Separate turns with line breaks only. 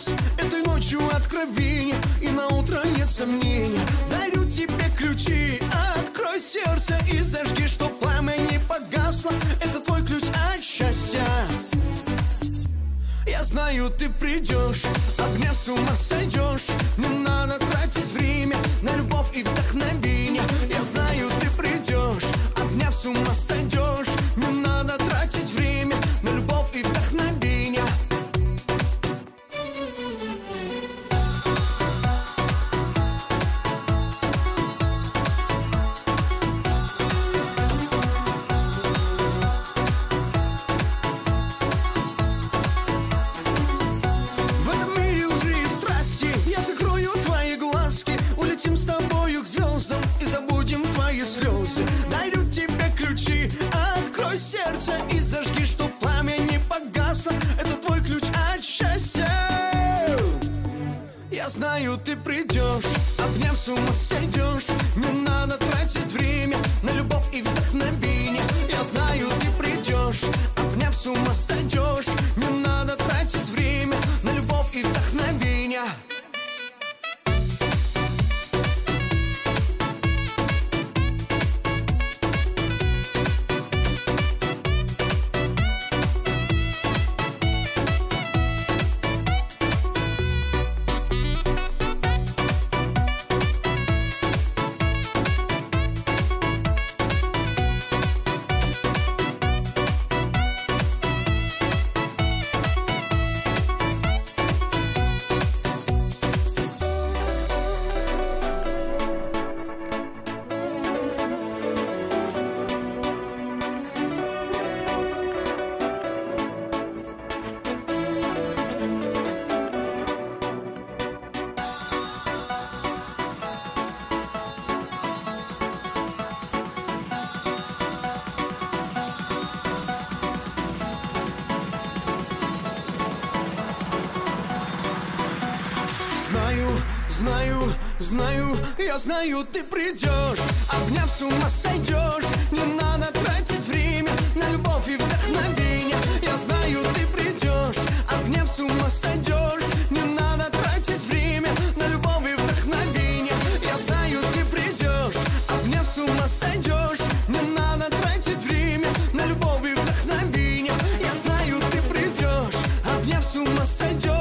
нас этой ночью откровение, и на утро нет сомнения. Дарю тебе ключи, открой сердце и зажги, чтоб пламя не погасло. Это твой ключ от счастья. Я знаю, ты придешь, обняв с ума сойдешь. Не надо тратить время на любовь и вдохновение. Я знаю, ты придешь, обняв с ума сойдешь. Не надо тратить время на любовь и вдохновение. Улетим с тобою к звездам и забудем твои слезы. Дарю тебе ключи, открой сердце и зажги, чтоб пламя не погасло. Это твой ключ от счастья. Я знаю, ты придешь, обняв с ума сойдешь. Не надо тратить время на любовь и вдохновение. Я знаю, ты придешь, обняв с ума сойдешь. Не надо тратить время на любовь и вдохновение. Знаю, я знаю, ты придешь, обняв с ума сойдешь. Не надо тратить время на любовь и вдохновение. Я знаю, ты придешь, обняв с ума сойдешь. Не надо тратить время на любовь и вдохновение. Я знаю, ты придешь, обняв с ума сойдешь. Не надо тратить время на любовь и вдохновение. Я знаю, ты придешь, обняв с ума сойдешь.